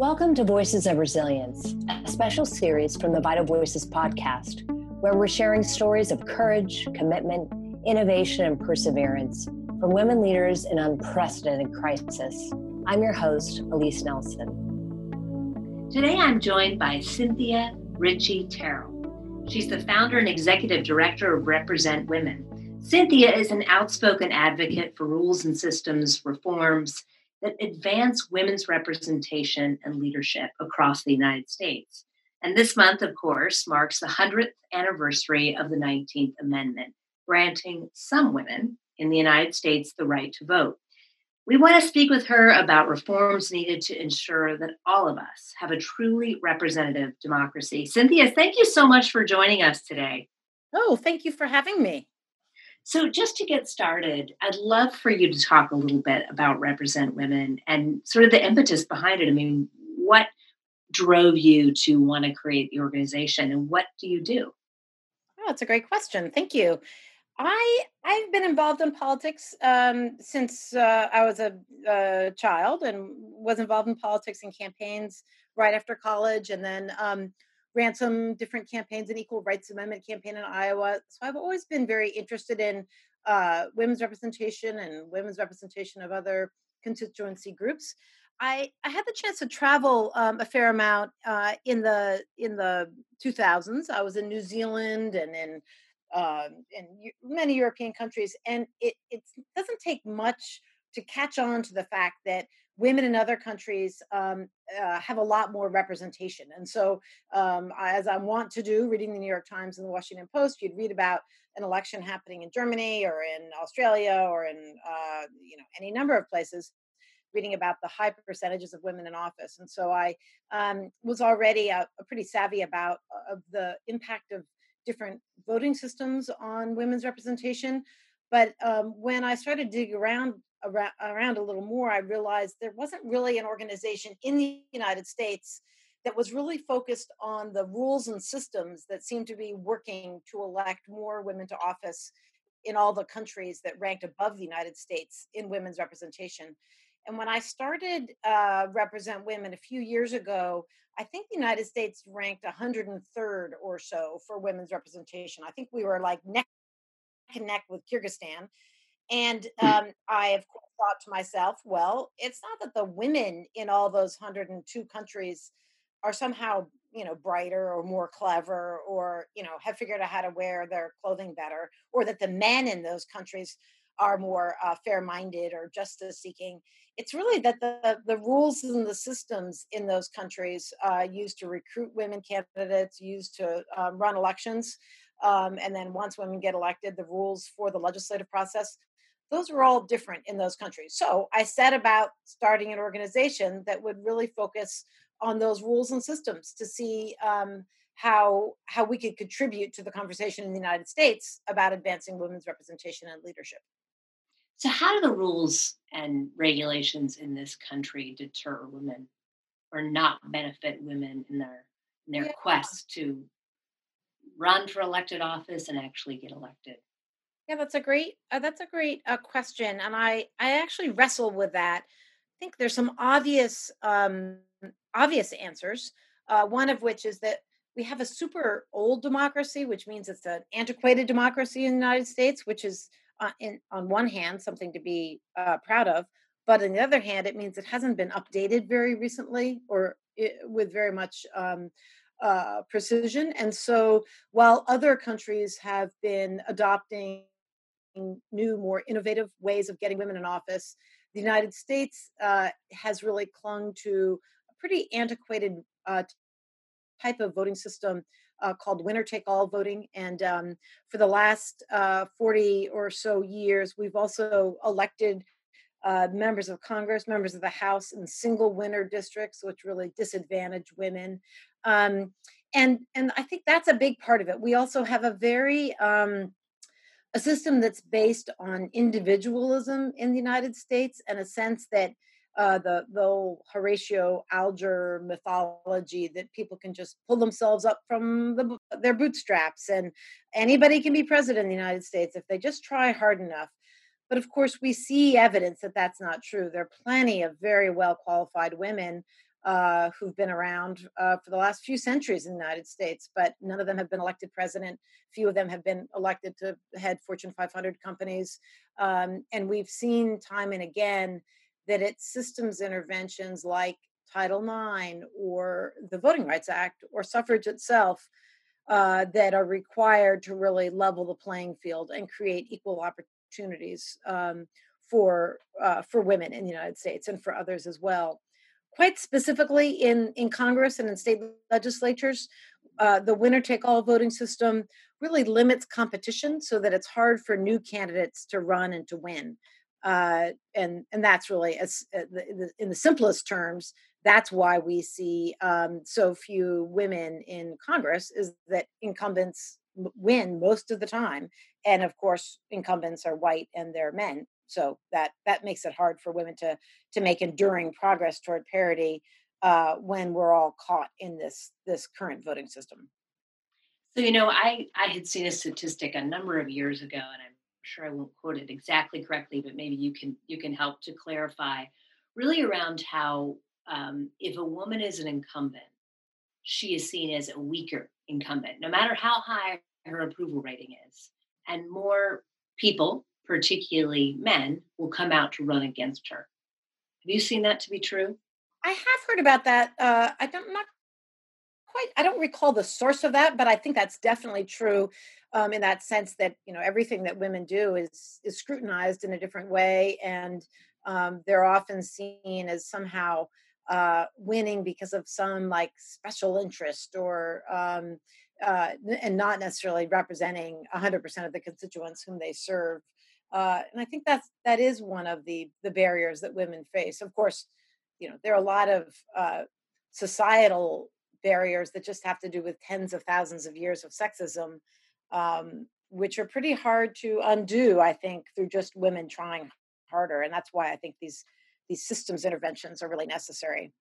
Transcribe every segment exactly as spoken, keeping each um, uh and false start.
Welcome to Voices of Resilience, a special series from the Vital Voices podcast, where we're sharing stories of courage, commitment, innovation, and perseverance from women leaders in unprecedented crisis. I'm your host, Elise Nelson. Today, I'm joined by Cynthia Ritchie Terrell. She's the founder and executive director of Represent Women. Cynthia is an outspoken advocate for rules and systems reforms that advance women's representation and leadership across the United States. And this month, of course, marks the hundredth anniversary of the nineteenth Amendment, granting some women in the United States the right to vote. We want to speak with her about reforms needed to ensure that all of us have a truly representative democracy. Cynthia, thank you so much for joining us today. Oh, thank you for having me. So just to get started, I'd love for you to talk a little bit about Represent Women and sort of the impetus behind it. I mean, what drove you to want to create the organization and what do you do? Oh, that's a great question. Thank you. I, I've been involved in politics um, since uh, I was a, a child and was involved in politics and campaigns right after college, and then um, ran some different campaigns, an equal rights amendment campaign in Iowa. So I've always been very interested in uh, women's representation and women's representation of other constituency groups. I, I had the chance to travel um, a fair amount uh, in the in the two thousands. I was in New Zealand and in um, in many European countries, and it it doesn't take much to catch on to the fact that women in other countries um, uh, have a lot more representation. And so, um, as I want to do, reading the New York Times and the Washington Post, you'd read about an election happening in Germany or in Australia or in uh, you know any number of places, reading about the high percentages of women in office. And so I um, was already a, a pretty savvy about uh, the impact of different voting systems on women's representation. But um, when I started to dig around, around around a little more, I realized there wasn't really an organization in the United States that was really focused on the rules and systems that seemed to be working to elect more women to office in all the countries that ranked above the United States in women's representation. And when I started uh, Represent Women a few years ago, I think the United States ranked one hundred third or so for women's representation. I think we were like neck and neck with Kyrgyzstan. And um, I, of course, thought to myself, well, it's not that the women in all those one hundred two countries are somehow, you know, brighter or more clever or, you know, have figured out how to wear their clothing better, or that the men in those countries are more uh, fair-minded or justice-seeking. It's really that the, the rules and the systems in those countries uh, used to recruit women candidates, used to um, run elections, um, and then once women get elected, the rules for the legislative process, those are all different in those countries. So I set about starting an organization that would really focus on those rules and systems to see um, how how we could contribute to the conversation in the United States about advancing women's representation and leadership. So how do the rules and regulations in this country deter women or not benefit women in their in their Yeah. quest to run for elected office and actually get elected? Yeah, that's a great uh, that's a great uh, question, and I I actually wrestle with that. I think there's some obvious um, obvious answers. Uh, one of which is that we have a super old democracy, which means it's an antiquated democracy in the United States, which is uh, in on one hand something to be uh, proud of, but on the other hand, it means it hasn't been updated very recently or I with very much um, uh, precision. And so, while other countries have been adopting new, more innovative ways of getting women in office, the United States uh, has really clung to a pretty antiquated uh, type of voting system uh, called winner-take-all voting. And um, for the last uh, forty or so years, we've also elected uh, members of Congress, members of the House in single winner districts, which really disadvantage women. Um, and and I think that's a big part of it. We also have a very um, a system that's based on individualism in the United States, and a sense that uh, the the whole Horatio Alger mythology that people can just pull themselves up from the, their bootstraps, and anybody can be president in the United States if they just try hard enough. But of course, we see evidence that that's not true. There are plenty of very well qualified women uh, who've been around uh, for the last few centuries in the United States, but none of them have been elected president. Few of them have been elected to head Fortune five hundred companies. Um, and we've seen time and again that it's systems interventions like Title nine or the Voting Rights Act or suffrage itself uh, that are required to really level the playing field and create equal opportunities um, for uh, for women in the United States and for others as well. Quite specifically in, in Congress and in state legislatures, uh, the winner-take-all voting system really limits competition so that it's hard for new candidates to run and to win. Uh, and and that's really, as uh, the, the, in the simplest terms, that's why we see um, so few women in Congress, is that incumbents win most of the time, and of course incumbents are white and they're men, so that that makes it hard for women to to make enduring progress toward parity uh, when we're all caught in this this current voting system. So, you know, I, I had seen a statistic a number of years ago, and I'm sure I won't quote it exactly correctly, but maybe you can you can help to clarify, really around how um, if a woman is an incumbent, she is seen as a weaker incumbent, no matter how high her approval rating is. And more people, particularly men, will come out to run against her. Have you seen that to be true? I have heard about that. Uh, I don't, not quite, I don't recall the source of that, but I think that's definitely true um, in that sense that, you know, everything that women do is is scrutinized in a different way, and um, they're often seen as somehow uh, winning because of some like special interest or um, uh, and not necessarily representing one hundred percent of the constituents whom they serve. Uh, and I think that's that is one of the the barriers that women face. Of course, you know, there are a lot of uh, societal barriers that just have to do with tens of thousands of years of sexism, um, which are pretty hard to undo, I think, through just women trying harder. And that's why I think these these systems interventions are really necessary.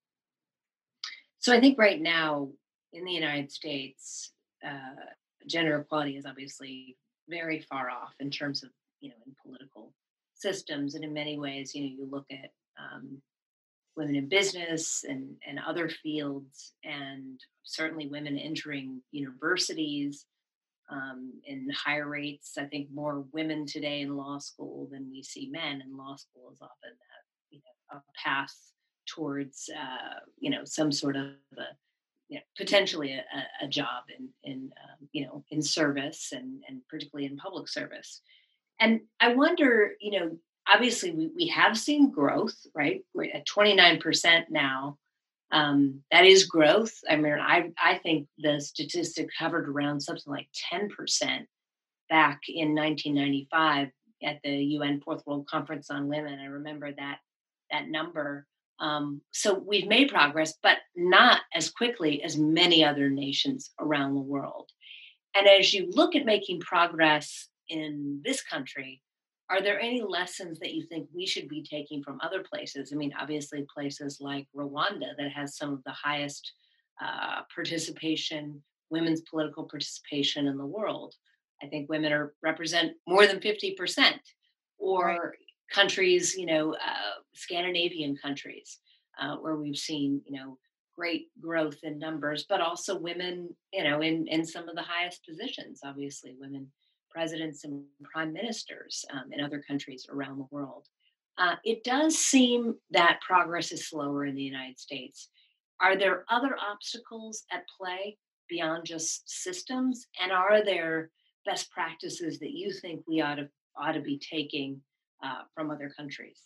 So I think right now in the United States, uh, gender equality is obviously very far off in terms of, you know, in political systems. And in many ways, you know, you look at um, women in business and, and other fields, and certainly women entering universities um, in higher rates. I think more women today in law school than we see men in law school is often that, you know, a path towards, uh, you know, some sort of a, you know, potentially a, a a job in, in um, you know, in service and, and particularly in public service. And I wonder, you know, obviously we, we have seen growth, right? We're at twenty-nine percent now. Um, that is growth. I mean, I, I think the statistic hovered around something like ten percent back in nineteen ninety-five at the U N Fourth World Conference on Women. I remember that, that number. Um, so we've made progress, but not as quickly as many other nations around the world. And as you look at making progress in this country, are there any lessons that you think we should be taking from other places? I mean, obviously, places like Rwanda that has some of the highest uh, participation, women's political participation in the world. I think women are represent more than fifty percent. Right. Or countries, you know, uh, Scandinavian countries, uh, where we've seen, you know, great growth in numbers, but also women, you know, in, in some of the highest positions, obviously women presidents and prime ministers um, in other countries around the world. Uh, it does seem that progress is slower in the United States. Are there other obstacles at play beyond just systems? And are there best practices that you think we ought to ought to be taking uh, from other countries?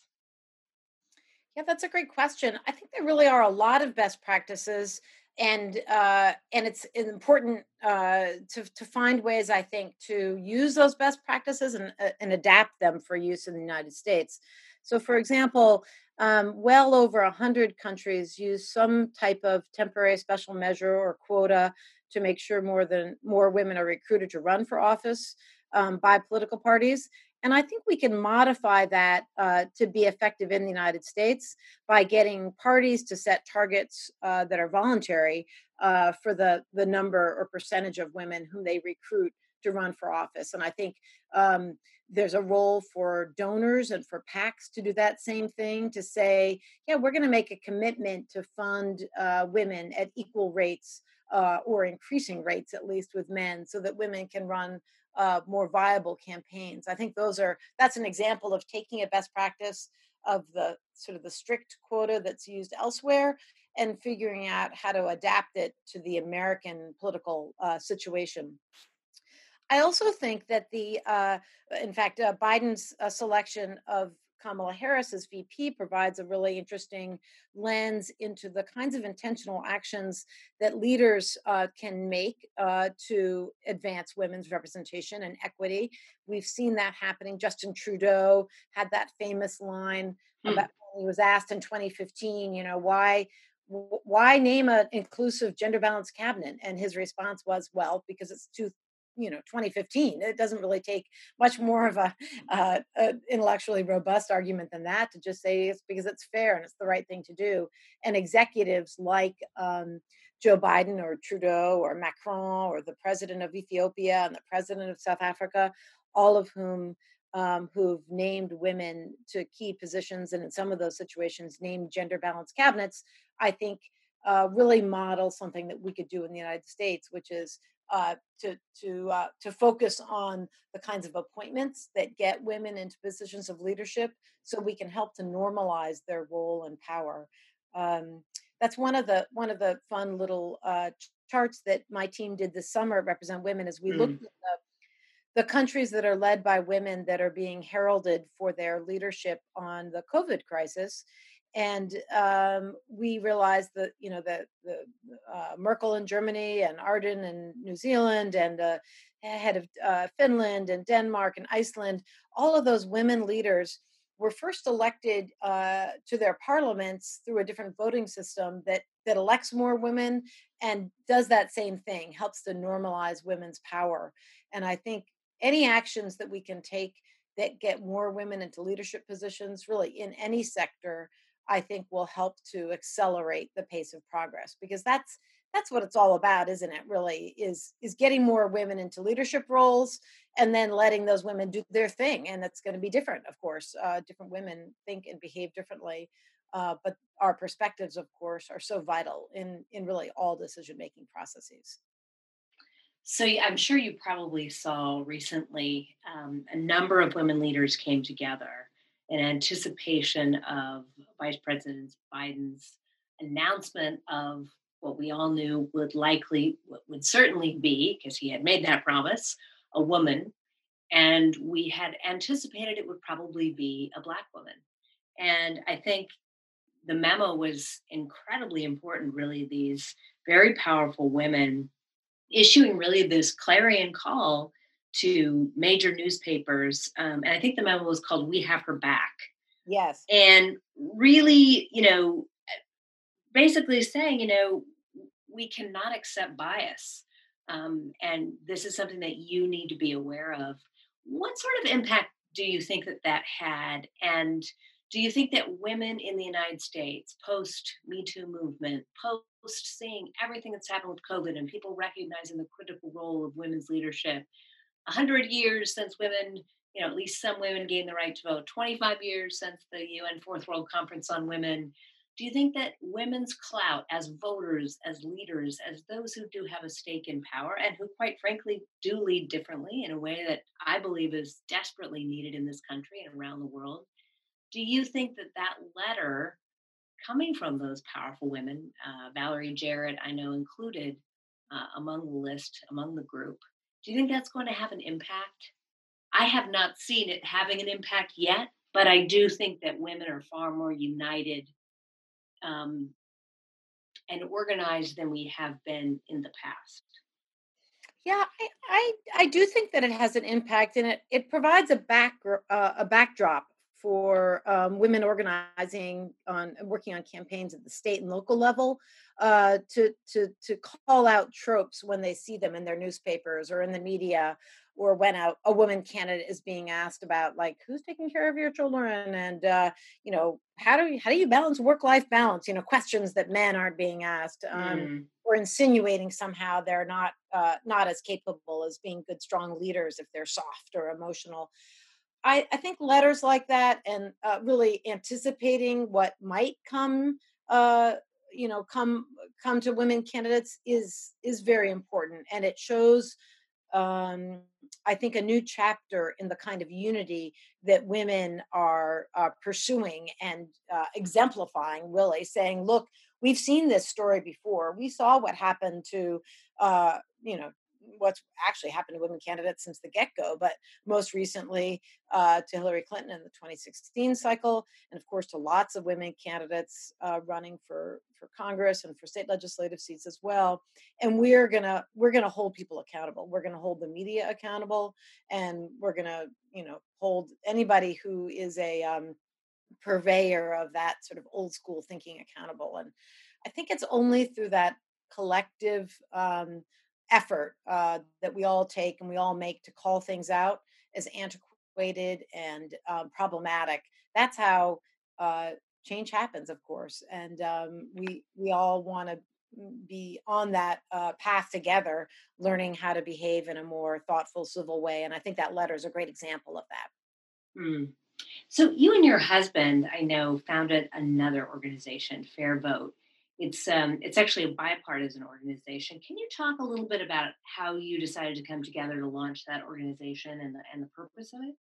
Yeah, that's a great question. I think there really are a lot of best practices, and uh, and it's important uh, to to find ways, I think, to use those best practices and uh, and adapt them for use in the United States. So, for example, um, well over a hundred countries use some type of temporary special measure or quota to make sure more than more women are recruited to run for office um, by political parties. And I think we can modify that uh, to be effective in the United States by getting parties to set targets uh, that are voluntary uh, for the, the number or percentage of women whom they recruit to run for office. And I think um, there's a role for donors and for PACs to do that same thing, to say, yeah, we're going to make a commitment to fund uh, women at equal rates uh, or increasing rates, at least with men, so that women can run uh, more viable campaigns. I think those are, that's an example of taking a best practice of the sort of the strict quota that's used elsewhere and figuring out how to adapt it to the American political uh, situation. I also think that the, uh, in fact, uh, Biden's uh, selection of Kamala Harris as V P provides a really interesting lens into the kinds of intentional actions that leaders uh, can make uh, to advance women's representation and equity. We've seen that happening. Justin Trudeau had that famous line Hmm. about when he was asked in twenty fifteen, you know, why why name an inclusive gender balanced cabinet? And his response was, well, because it's too you know twenty fifteen. It doesn't really take much more of a, uh, a intellectually robust argument than that to just say it's because it's fair and it's the right thing to do. And executives like um, Joe Biden or Trudeau or Macron or the president of Ethiopia and the president of South Africa, all of whom um, who've named women to key positions, and in some of those situations named gender balanced cabinets, I think uh, really model something that we could do in the United States, which is uh, to to uh, to focus on the kinds of appointments that get women into positions of leadership, so we can help to normalize their role and power. Um, that's one of the one of the fun little uh, charts that my team did this summer at Represent Women, as we Mm. looked at the, the countries that are led by women that are being heralded for their leadership on the COVID crisis. And um, we realized that, you know, the, the uh, Merkel in Germany and Ardern in New Zealand and uh, head of uh, Finland and Denmark and Iceland, all of those women leaders were first elected uh, to their parliaments through a different voting system that that elects more women and does that same thing, helps to normalize women's power. And I think any actions that we can take that get more women into leadership positions, really in any sector, I think will help to accelerate the pace of progress, because that's that's what it's all about, isn't it? Really, is is getting more women into leadership roles and then letting those women do their thing. And it's going to be different, of course. Uh, different women think and behave differently, uh, but our perspectives, of course, are so vital in in really all decision making processes. So y- I'm sure you probably saw recently um, a number of women leaders came together in anticipation of Vice President Biden's announcement of what we all knew would likely, what would certainly be, because he had made that promise, a woman. And we had anticipated it would probably be a Black woman. And I think the memo was incredibly important, really, these very powerful women issuing really this clarion call to major newspapers. Um, and I think the memo was called We Have Her Back. Yes. And really, you know, basically saying, you know, we cannot accept bias. Um, and this is something that you need to be aware of. What sort of impact do you think that that had? And do you think that women in the United States, post Me Too movement, post seeing everything that's happened with COVID and people recognizing the critical role of women's leadership, one hundred years since women, you know, at least some women gained the right to vote, twenty-five years since the U N Fourth World Conference on Women, do you think that women's clout as voters, as leaders, as those who do have a stake in power and who, quite frankly, do lead differently in a way that I believe is desperately needed in this country and around the world, do you think that that letter coming from those powerful women, uh, Valerie Jarrett, I know included uh, among the list, among the group, do you think that's going to have an impact? I have not seen it having an impact yet, but I do think that women are far more united um, and organized than we have been in the past. Yeah, I, I I do think that it has an impact, and it it provides a back uh, a backdrop for um, women organizing on working on campaigns at the state and local level uh, to to to call out tropes when they see them in their newspapers or in the media, or when a, a woman candidate is being asked about, like, who's taking care of your children, and uh, you know how do you, how do you balance work life balance? You know, questions that men aren't being asked. Um, Mm. or insinuating somehow they're not uh, not as capable as being good, strong leaders if they're soft or emotional. I, I think letters like that and uh, really anticipating what might come, uh, you know, come come to women candidates is is very important, and it shows um, I think, a new chapter in the kind of unity that women are uh, pursuing and uh, exemplifying, really saying, look, we've seen this story before. We saw what happened to, uh, you know, what's actually happened to women candidates since the get-go, but most recently uh, to Hillary Clinton in the twenty sixteen cycle, and of course to lots of women candidates uh, running for, for Congress and for state legislative seats as well. And we're gonna we're gonna hold people accountable. We're gonna hold the media accountable, and we're gonna you know hold anybody who is a um, purveyor of that sort of old school thinking accountable. And I think it's only through that collective um, effort uh, that we all take and we all make to call things out as antiquated and um, problematic. That's how uh, change happens, of course. And um, we we all want to be on that uh, path together, learning how to behave in a more thoughtful, civil way. And I think that letter is a great example of that. Hmm. So you and your husband, I know, founded another organization, Fair Vote. It's um, it's actually a bipartisan organization. Can you talk a little bit about how you decided to come together to launch that organization and the and the purpose of it?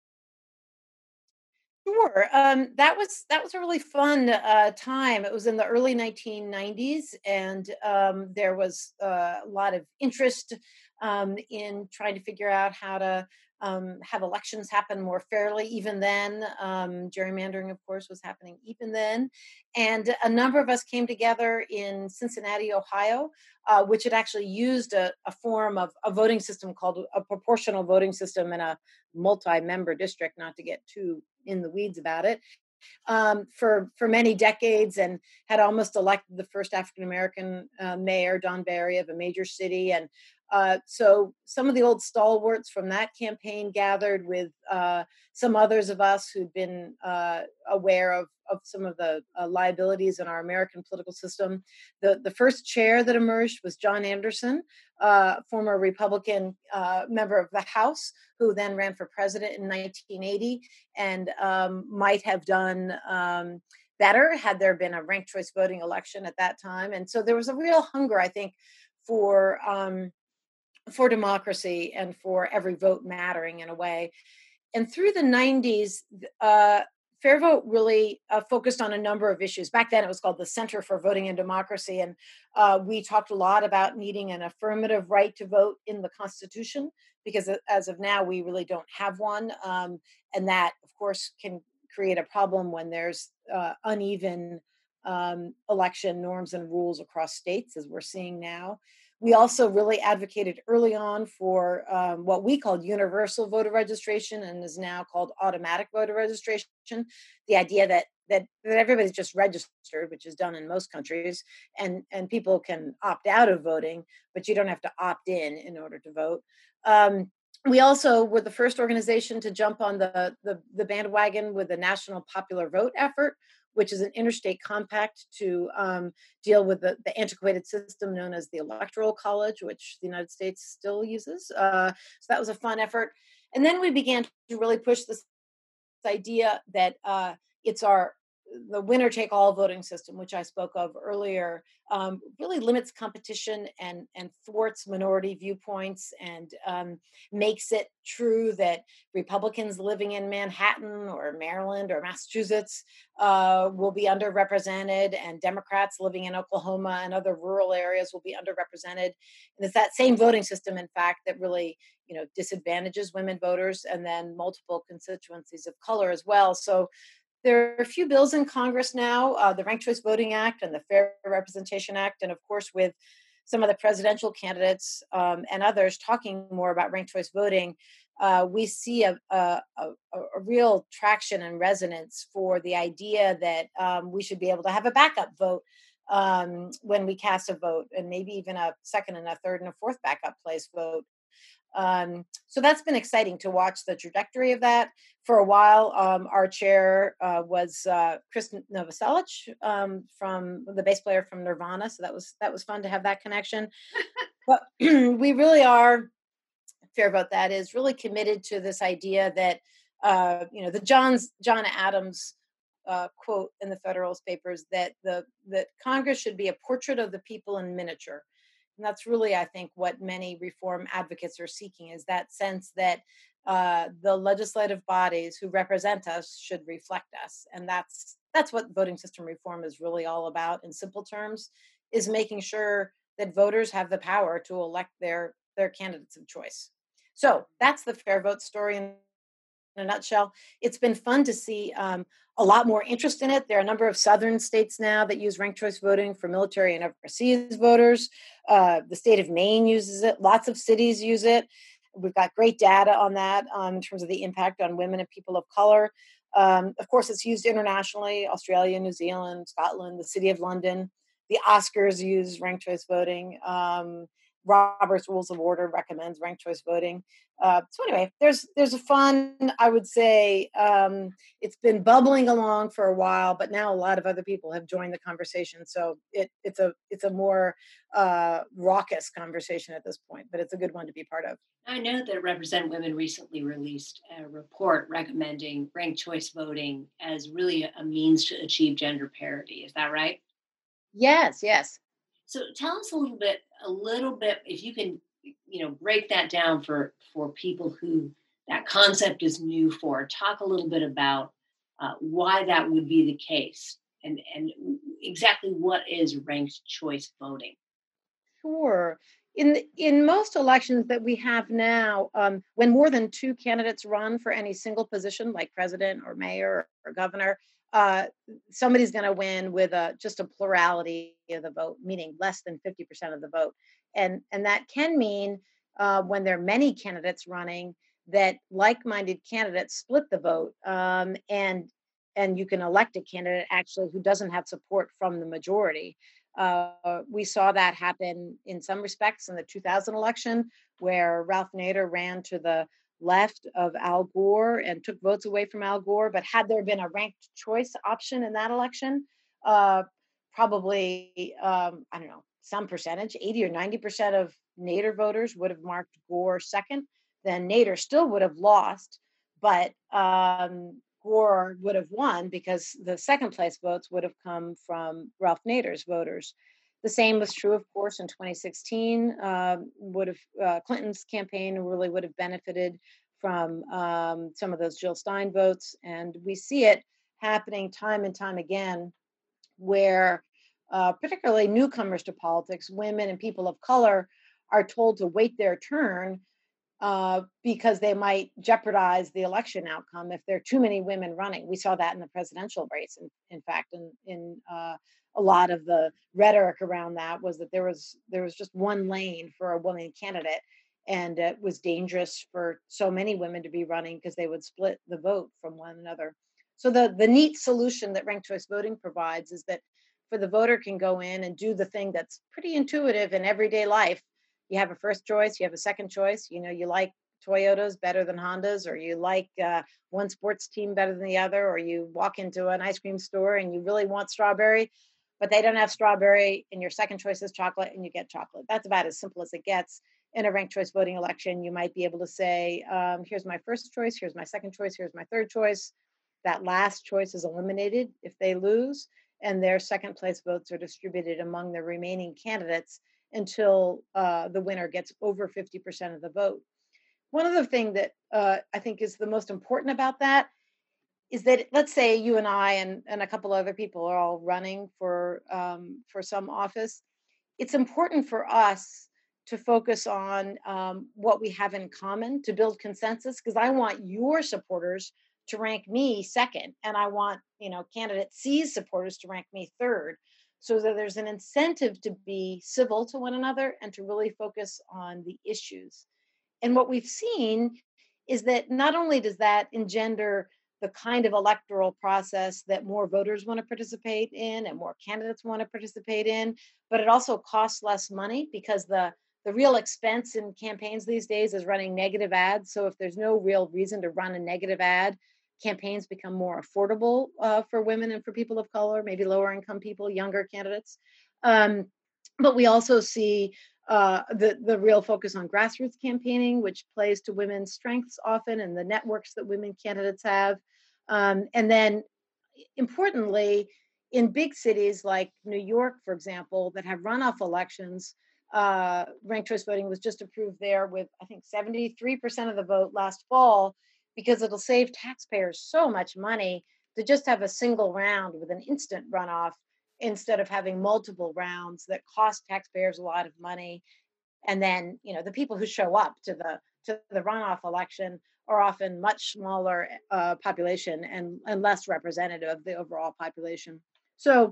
Sure. Um, that was that was a really fun uh, time. It was in the early nineteen nineties, and um, there was uh, a lot of interest um, in trying to figure out how to um, have elections happen more fairly. Even then, um, gerrymandering, of course, was happening even then, and a number of us came together in Cincinnati, Ohio, uh, which had actually used a, a form of a voting system called a proportional voting system in a multi-member district. Not to get too in the weeds about it, um, for for many decades, and had almost elected the first African American uh, mayor, Don Barry, of a major city. And uh, so some of the old stalwarts from that campaign gathered with uh, some others of us who'd been uh, aware of, of some of the uh, liabilities in our American political system. The, the first chair that emerged was John Anderson, uh, former Republican uh, member of the House, who then ran for president in nineteen eighty, and um, might have done um, better had there been a ranked choice voting election at that time. And so there was a real hunger, I think, for um, for democracy and for every vote mattering in a way. And through the nineties, uh, Fair Vote really uh, focused on a number of issues. Back then, it was called the Center for Voting and Democracy. And uh, we talked a lot about needing an affirmative right to vote in the Constitution, because as of now, we really don't have one. Um, and that, of course, can create a problem when there's uh, uneven um, election norms and rules across states, as we're seeing now. We also really advocated early on for um, what we called universal voter registration, and is now called automatic voter registration. The idea that that, that everybody's just registered, which is done in most countries, and, and people can opt out of voting, but you don't have to opt in in order to vote. Um, we also were the first organization to jump on the, the, the bandwagon with the National Popular Vote effort, which is an interstate compact to um, deal with the, the antiquated system known as the Electoral College, which the United States still uses. Uh, so that was a fun effort. And then we began to really push this idea that uh, it's our the winner take all voting system, which I spoke of earlier, um, really limits competition and and thwarts minority viewpoints, and um, makes it true that Republicans living in Manhattan or Maryland or Massachusetts uh, will be underrepresented, and Democrats living in Oklahoma and other rural areas will be underrepresented. And it's that same voting system, in fact, that really you know disadvantages women voters, and then multiple constituencies of color as well. So there are a few bills in Congress now, uh, the Ranked Choice Voting Act and the Fair Representation Act, and of course with some of the presidential candidates um, and others talking more about ranked choice voting, uh, we see a, a, a, a real traction and resonance for the idea that um, we should be able to have a backup vote um, when we cast a vote, and maybe even a second and a third and a fourth backup place vote. Um, so that's been exciting to watch the trajectory of that. For a while, um, our chair uh, was uh, Chris Novoselic, um, from the bass player from Nirvana. So that was that was fun to have that connection. But we really are, Fair Vote that is, really committed to this idea that uh, you know the John's John Adams uh, quote in the Federalist Papers that the that Congress should be a portrait of the people in miniature. And that's really, I think, what many reform advocates are seeking, is that sense that uh, the legislative bodies who represent us should reflect us. And that's that's what voting system reform is really all about, in simple terms, is making sure that voters have the power to elect their their candidates of choice. So that's the Fair Vote story in a nutshell. It's been fun to see um, a lot more interest in it. There are a number of southern states now that use ranked choice voting for military and overseas voters. Uh, the state of Maine uses it. Lots of cities use it. We've got great data on that um, in terms of the impact on women and people of color. Um, of course, it's used internationally: Australia, New Zealand, Scotland, the City of London. The Oscars use ranked choice voting. Um, Robert's Rules of Order recommends ranked choice voting. Uh, so anyway, there's there's a fun, I would say, um, it's been bubbling along for a while, but now a lot of other people have joined the conversation. So it it's a it's a more uh, raucous conversation at this point, but it's a good one to be part of. I know that Represent Women recently released a report recommending ranked choice voting as really a, a means to achieve gender parity. Is that right? Yes, yes. So tell us a little bit, a little bit, if you can, you know, break that down for for people who that concept is new for. Talk a little bit about uh, why that would be the case, and and exactly what is ranked choice voting. Sure. In the, in most elections that we have now, um, when more than two candidates run for any single position, like president or mayor or governor, uh, somebody's going to win with a just a plurality of the vote, meaning less than fifty percent of the vote. And and that can mean uh, when there are many candidates running, that like-minded candidates split the vote, um, and and you can elect a candidate actually who doesn't have support from the majority. Uh, we saw that happen in some respects in the two thousand election, where Ralph Nader ran to the left of Al Gore and took votes away from Al Gore. But had there been a ranked choice option in that election, uh, probably, um, I don't know, some percentage, eighty or ninety percent of Nader voters would have marked Gore second. Then Nader still would have lost, but um, Gore would have won because the second place votes would have come from Ralph Nader's voters. The same was true, of course, in twenty sixteen. Um, would have uh, Clinton's campaign really would have benefited from um, some of those Jill Stein votes, and we see it happening time and time again, where uh, particularly newcomers to politics, women and people of color, are told to wait their turn uh, because they might jeopardize the election outcome if there are too many women running. We saw that in the presidential race. In, in fact, in, in uh, a lot of the rhetoric around that was that there was there was just one lane for a woman candidate, and it was dangerous for so many women to be running because they would split the vote from one another. So the the neat solution that ranked choice voting provides is that for the voter can go in and do the thing that's pretty intuitive in everyday life. You have a first choice, you have a second choice. You know, you like Toyotas better than Hondas, or you like uh, one sports team better than the other, or you walk into an ice cream store and you really want strawberry, but they don't have strawberry, and your second choice is chocolate, and you get chocolate. That's about as simple as it gets. In a ranked choice voting election, you might be able to say, um, here's my first choice, here's my second choice, here's my third choice. That last choice is eliminated if they lose, and their second place votes are distributed among the remaining candidates until uh, the winner gets over fifty percent of the vote. One other thing that uh, I think is the most important about that is that, let's say you and I and, and a couple other people are all running for um, for some office. It's important for us to focus on um, what we have in common to build consensus, because I want your supporters to rank me second, and I want, you know, candidate C's supporters to rank me third, so that there's an incentive to be civil to one another and to really focus on the issues. And what we've seen is that not only does that engender the kind of electoral process that more voters want to participate in and more candidates want to participate in, but it also costs less money because the, the the real expense in campaigns these days is running negative ads. So if there's no real reason to run a negative ad, campaigns become more affordable uh, for women and for people of color, maybe lower income people, younger candidates. Um, but we also see uh, the, the real focus on grassroots campaigning, which plays to women's strengths often and the networks that women candidates have. Um, and then importantly, in big cities like New York, for example, that have runoff elections, uh, ranked choice voting was just approved there with, I think, seventy-three percent of the vote last fall, because it'll save taxpayers so much money to just have a single round with an instant runoff instead of having multiple rounds that cost taxpayers a lot of money. And then, you know, the people who show up to the to the runoff election are often much smaller uh, population and, and less representative of the overall population. So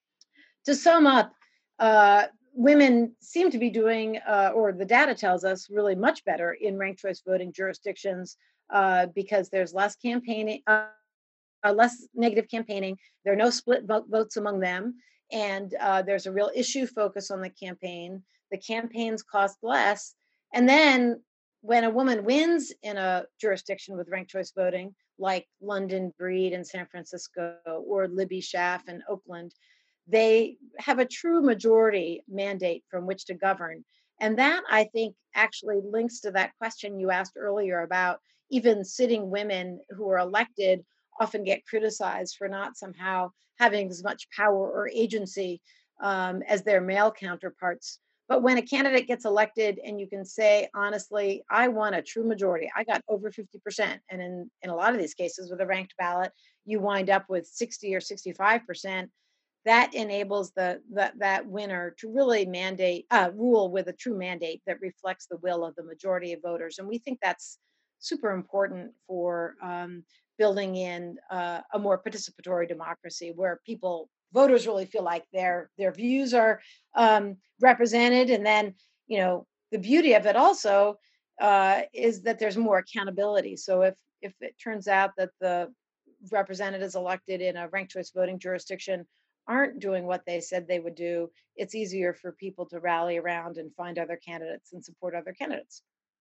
to sum up, uh, women seem to be doing, uh, or the data tells us, really much better in ranked choice voting jurisdictions uh, because there's less campaigning, uh, uh, less negative campaigning. There are no split vote votes among them. And uh, there's a real issue focus on the campaign. The campaigns cost less. And then when a woman wins in a jurisdiction with ranked choice voting, like London Breed in San Francisco or Libby Schaaf in Oakland, they have a true majority mandate from which to govern. And that, I think, actually links to that question you asked earlier about even sitting women who are elected often get criticized for not somehow having as much power or agency um, as their male counterparts. But when a candidate gets elected and you can say, honestly, I won a true majority, I got over fifty percent. And in, in a lot of these cases with a ranked ballot, you wind up with sixty or sixty-five percent. That enables the, the that winner to really mandate, uh, rule with a true mandate that reflects the will of the majority of voters. And we think that's super important for um, building in uh, a more participatory democracy where people, voters really feel like their their views are um, represented. And then, you know, the beauty of it also uh, is that there's more accountability. So if if it turns out that the representatives elected in a ranked choice voting jurisdiction aren't doing what they said they would do, it's easier for people to rally around and find other candidates and support other candidates.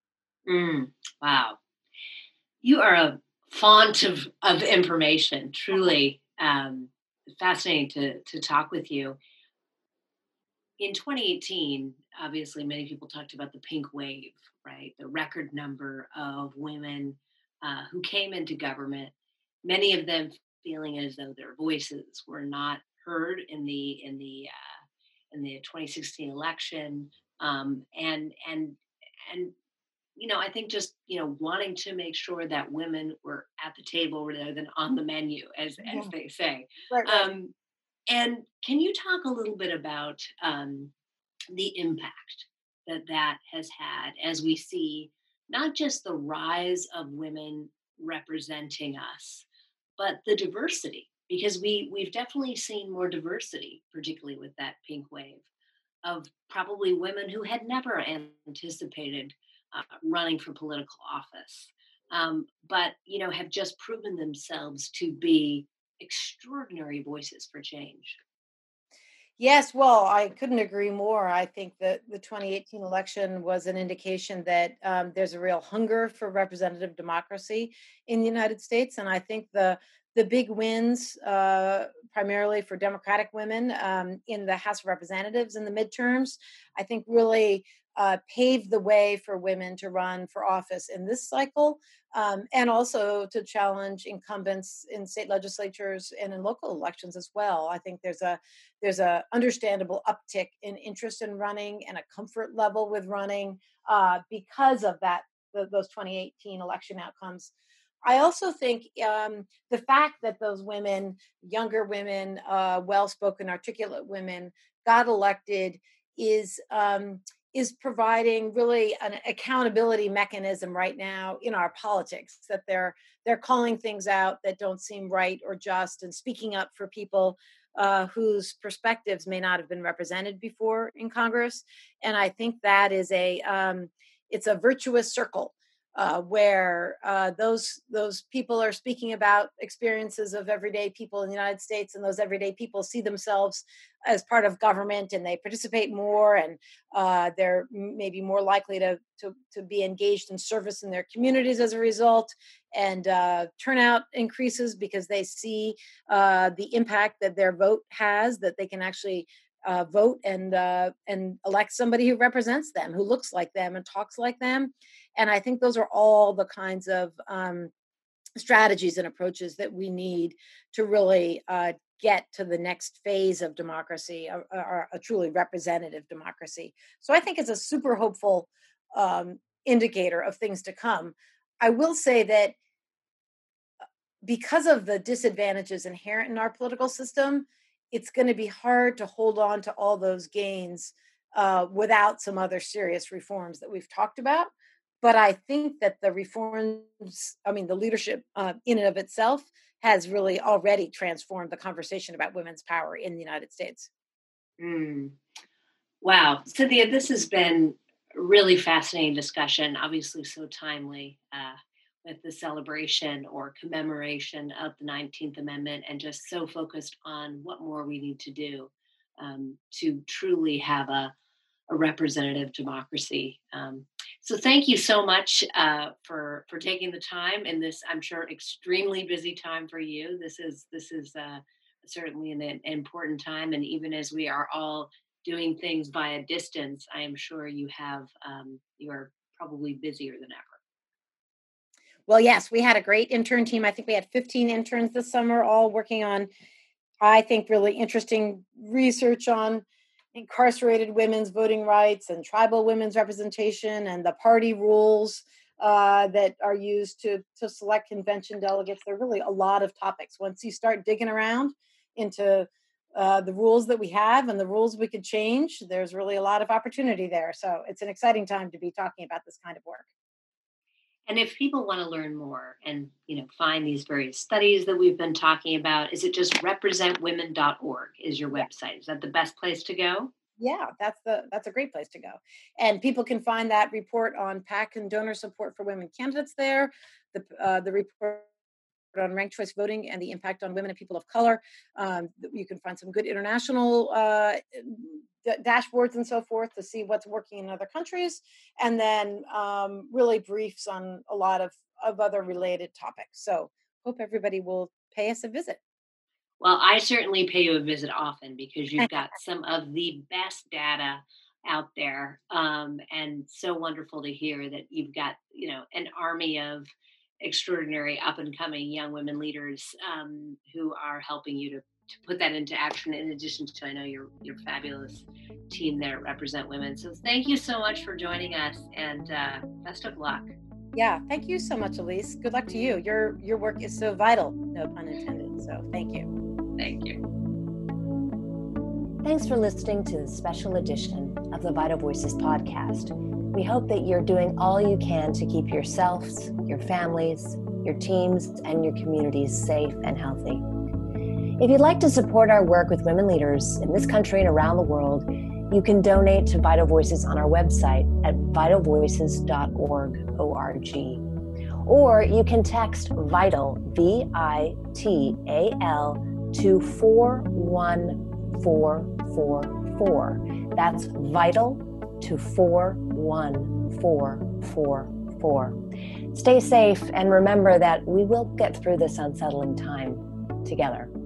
Mm, wow. You are a font of, of information, truly um, fascinating to, to talk with you. In twenty eighteen, obviously, many people talked about the pink wave, right? The record number of women uh, who came into government, many of them feeling as though their voices were not heard in the in the uh, in the twenty sixteen election, um, and and and you know, I think just you know wanting to make sure that women were at the table rather than on the menu, as as Yeah. they say. Right, right. Um, and can you talk a little bit about um, the impact that that has had as we see not just the rise of women representing us, but the diversity? Because we we've definitely seen more diversity, particularly with that pink wave of probably women who had never anticipated uh, running for political office, um, but you know have just proven themselves to be extraordinary voices for change. Yes, well, I couldn't agree more. I think that the twenty eighteen election was an indication that um, there's a real hunger for representative democracy in the United States, and I think the the big wins, uh, primarily for Democratic women um, in the House of Representatives in the midterms, I think really uh, paved the way for women to run for office in this cycle, um, and also to challenge incumbents in state legislatures and in local elections as well. I think there's a there's a understandable uptick in interest in running and a comfort level with running uh, because of that th- those twenty eighteen election outcomes. I also think um, the fact that those women, younger women, uh, well-spoken, articulate women, got elected is um, is providing really an accountability mechanism right now in our politics. That they're they're calling things out that don't seem right or just, and speaking up for people uh, whose perspectives may not have been represented before in Congress. And I think that is a um, it's a virtuous circle uh, where uh, those those people are speaking about experiences of everyday people in the United States, and those everyday people see themselves as part of government, and they participate more, and uh, they're maybe more likely to, to to be engaged in service in their communities as a result, and uh, turnout increases because they see uh, the impact that their vote has, that they can actually Uh, vote and uh, and elect somebody who represents them, who looks like them and talks like them. And I think those are all the kinds of um, strategies and approaches that we need to really uh, get to the next phase of democracy, a, a, a truly representative democracy. So I think it's a super hopeful um, indicator of things to come. I will say that because of the disadvantages inherent in our political system, it's going to be hard to hold on to all those gains uh, without some other serious reforms that we've talked about. But I think that the reforms, I mean, the leadership uh, in and of itself has really already transformed the conversation about women's power in the United States. Mm. Wow. Cynthia, this has been a really fascinating discussion, obviously so timely. Uh, with the celebration or commemoration of the nineteenth Amendment, and just so focused on what more we need to do um, to truly have a, a representative democracy. Um, so thank you so much uh, for for taking the time in this, I'm sure, extremely busy time for you. This is this is uh, certainly an, an important time, and even as we are all doing things via distance, I am sure you have um, you are probably busier than ever. Well, yes, we had a great intern team. I think we had fifteen interns this summer, all working on, I think, really interesting research on incarcerated women's voting rights and tribal women's representation and the party rules uh, that are used to, to select convention delegates. There are really a lot of topics. Once you start digging around into uh, the rules that we have and the rules we could change, there's really a lot of opportunity there. So it's an exciting time to be talking about this kind of work. And if people want to learn more and, you know, find these various studies that we've been talking about, is it just represent women dot org is your website? Is that the best place to go? Yeah, that's the that's a great place to go. And people can find that report on PAC and donor support for women candidates there, the uh, the report on ranked choice voting and the impact on women and people of color. Um, you can find some good international uh, d- dashboards and so forth to see what's working in other countries, and then um, really briefs on a lot of, of other related topics. So hope everybody will pay us a visit. Well, I certainly pay you a visit often because you've got some of the best data out there. Um, and so wonderful to hear that you've got, you know, an army of extraordinary up and coming young women leaders um, who are helping you to, to put that into action, in addition to, I know, your, your fabulous team there at Represent Women. So thank you so much for joining us, and uh, best of luck. Yeah, thank you so much, Elise. Good luck to you. Your your work is so vital, no pun intended. So thank you. Thank you. Thanks for listening to this special edition of the Vital Voices podcast. We hope that you're doing all you can to keep yourselves, your families, your teams, and your communities safe and healthy. If you'd like to support our work with women leaders in this country and around the world, you can donate to Vital Voices on our website at vital voices dot org, O R G. Or you can text VITAL, V I T A L, to four one four four four. That's VITAL to four one four four four. Stay safe and remember that we will get through this unsettling time together.